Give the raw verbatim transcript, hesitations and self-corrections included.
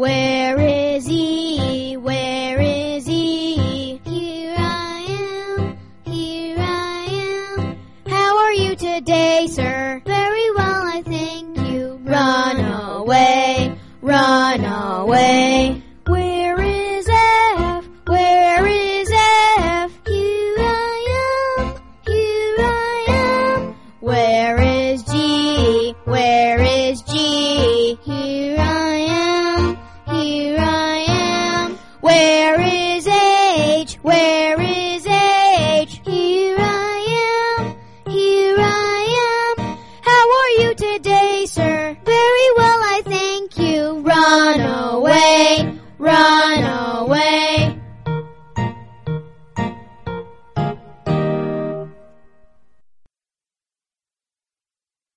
Where is E? Where is E? Here I am, here I am. How are you today, sir? Very well, I thank you. Run away, run away. Where is F? Where is F? Here I am, here I am. Where is G? Where